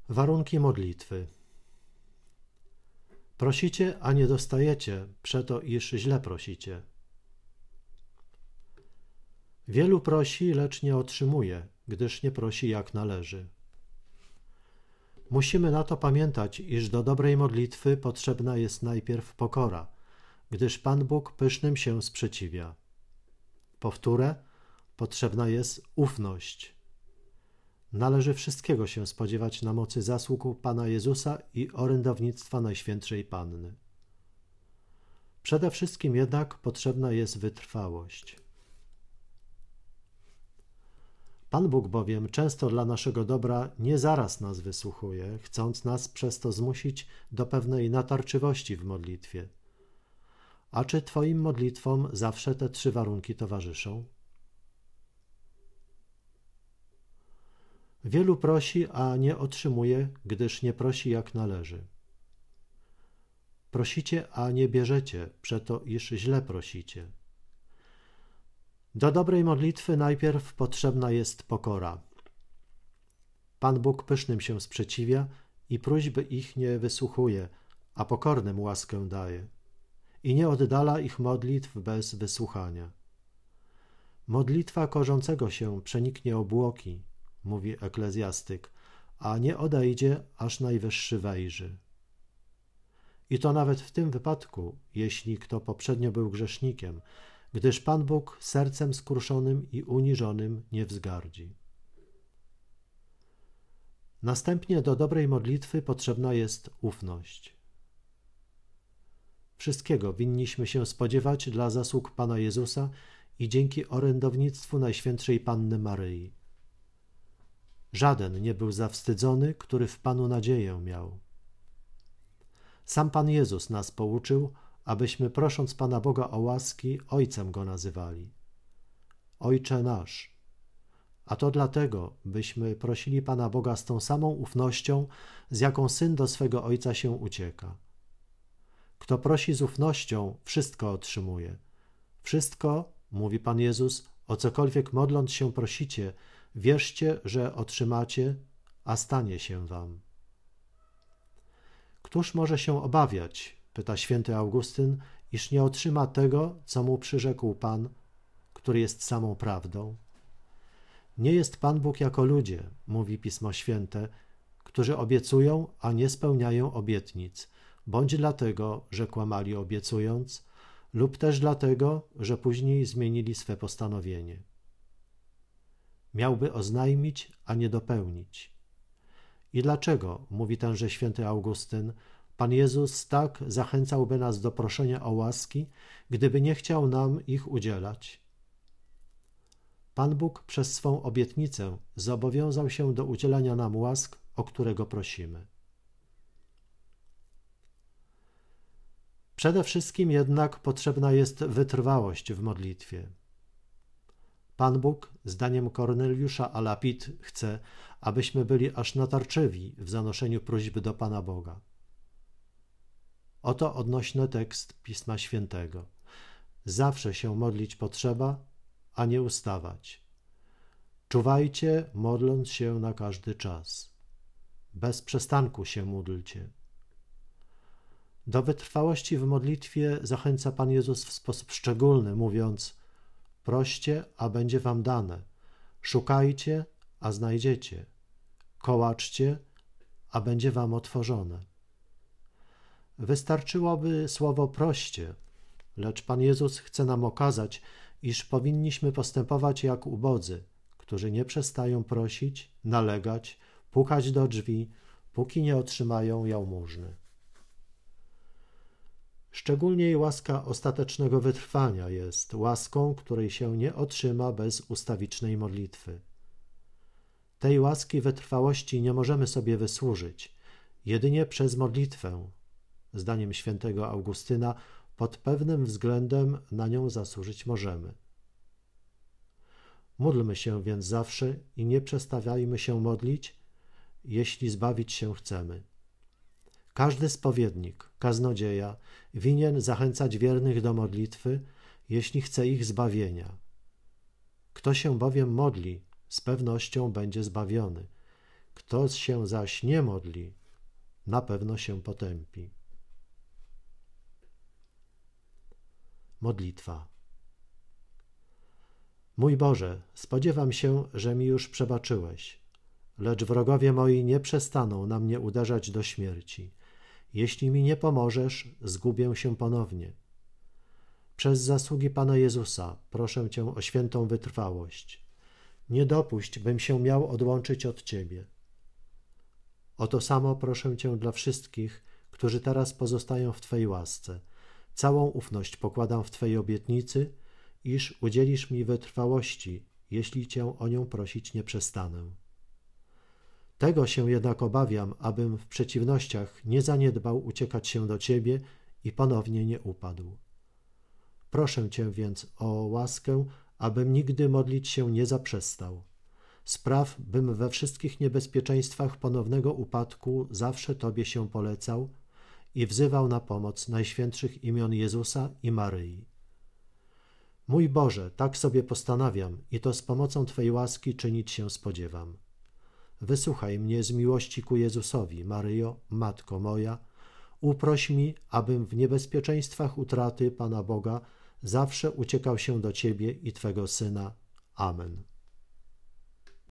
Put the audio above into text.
Warunki modlitwy. Prosicie, a nie dostajecie, przeto iż źle prosicie. Wielu prosi, lecz nie otrzymuje, gdyż nie prosi jak należy. Musimy na to pamiętać, iż do dobrej modlitwy potrzebna jest najpierw pokora, gdyż Pan Bóg pysznym się sprzeciwia. Powtórę, potrzebna jest ufność. Należy wszystkiego się spodziewać na mocy zasług Pana Jezusa i orędownictwa Najświętszej Panny. Przede wszystkim jednak potrzebna jest wytrwałość. Pan Bóg bowiem często dla naszego dobra nie zaraz nas wysłuchuje, chcąc nas przez to zmusić do pewnej natarczywości w modlitwie. A czy Twoim modlitwom zawsze te 3 warunki towarzyszą? Wielu prosi, a nie otrzymuje, gdyż nie prosi jak należy. Prosicie, a nie bierzecie, przeto iż źle prosicie. Do dobrej modlitwy najpierw potrzebna jest pokora. Pan Bóg pysznym się sprzeciwia i próśby ich nie wysłuchuje, a pokornym łaskę daje i nie oddala ich modlitw bez wysłuchania. Modlitwa korzącego się przeniknie obłoki, mówi Eklezjastyk, a nie odejdzie, aż Najwyższy wejrzy. I to nawet w tym wypadku, jeśli kto poprzednio był grzesznikiem, gdyż Pan Bóg sercem skruszonym i uniżonym nie wzgardzi. Następnie do dobrej modlitwy potrzebna jest ufność. Wszystkiego winniśmy się spodziewać dla zasług Pana Jezusa i dzięki orędownictwu Najświętszej Panny Maryi. Żaden nie był zawstydzony, który w Panu nadzieję miał. Sam Pan Jezus nas pouczył, abyśmy prosząc Pana Boga o łaski, Ojcem Go nazywali. Ojcze nasz. A to dlatego, byśmy prosili Pana Boga z tą samą ufnością, z jaką Syn do swego Ojca się ucieka. Kto prosi z ufnością, wszystko otrzymuje. Wszystko, mówi Pan Jezus, o cokolwiek modląc się prosicie, wierzcie, że otrzymacie, a stanie się wam. Któż może się obawiać, pyta święty Augustyn, iż nie otrzyma tego, co mu przyrzekł Pan, który jest samą prawdą? Nie jest Pan Bóg jako ludzie, mówi Pismo Święte, którzy obiecują, a nie spełniają obietnic, bądź dlatego, że kłamali obiecując, lub też dlatego, że później zmienili swe postanowienie. Miałby oznajmić, a nie dopełnić. I dlaczego, mówi tenże święty Augustyn, Pan Jezus tak zachęcałby nas do proszenia o łaski, gdyby nie chciał nam ich udzielać? Pan Bóg przez swą obietnicę zobowiązał się do udzielania nam łask, o którego prosimy. Przede wszystkim jednak potrzebna jest wytrwałość w modlitwie. Pan Bóg, zdaniem Korneliusza a Lapid, chce, abyśmy byli aż natarczywi w zanoszeniu próśby do Pana Boga. Oto odnośny tekst Pisma Świętego. Zawsze się modlić potrzeba, a nie ustawać. Czuwajcie, modląc się na każdy czas. Bez przestanku się módlcie. Do wytrwałości w modlitwie zachęca Pan Jezus w sposób szczególny, mówiąc: proście, a będzie wam dane. Szukajcie, a znajdziecie. Kołaczcie, a będzie wam otworzone. Wystarczyłoby słowo proście, lecz Pan Jezus chce nam okazać, iż powinniśmy postępować jak ubodzy, którzy nie przestają prosić, nalegać, pukać do drzwi, póki nie otrzymają jałmużny. Szczególnie łaska ostatecznego wytrwania jest łaską, której się nie otrzyma bez ustawicznej modlitwy. Tej łaski wytrwałości nie możemy sobie wysłużyć, jedynie przez modlitwę. Zdaniem świętego Augustyna, pod pewnym względem na nią zasłużyć możemy. Módlmy się więc zawsze i nie przestawiajmy się modlić, jeśli zbawić się chcemy. Każdy spowiednik, kaznodzieja winien zachęcać wiernych do modlitwy, jeśli chce ich zbawienia. Kto się bowiem modli, z pewnością będzie zbawiony. Kto się zaś nie modli, na pewno się potępi. Modlitwa. Mój Boże, spodziewam się, że mi już przebaczyłeś, lecz wrogowie moi nie przestaną na mnie uderzać do śmierci. Jeśli mi nie pomożesz, zgubię się ponownie. Przez zasługi Pana Jezusa proszę Cię o świętą wytrwałość. Nie dopuść, bym się miał odłączyć od Ciebie. O to samo proszę Cię dla wszystkich, którzy teraz pozostają w Twojej łasce. Całą ufność pokładam w Twojej obietnicy, iż udzielisz mi wytrwałości, jeśli Cię o nią prosić nie przestanę. Tego się jednak obawiam, abym w przeciwnościach nie zaniedbał uciekać się do Ciebie i ponownie nie upadł. Proszę Cię więc o łaskę, abym nigdy modlić się nie zaprzestał. Spraw, bym we wszystkich niebezpieczeństwach ponownego upadku zawsze Tobie się polecał i wzywał na pomoc najświętszych imion Jezusa i Maryi. Mój Boże, tak sobie postanawiam i to z pomocą Twojej łaski czynić się spodziewam. Wysłuchaj mnie z miłości ku Jezusowi, Maryjo, Matko moja, uproś mi, abym w niebezpieczeństwach utraty Pana Boga zawsze uciekał się do Ciebie i Twego Syna. Amen.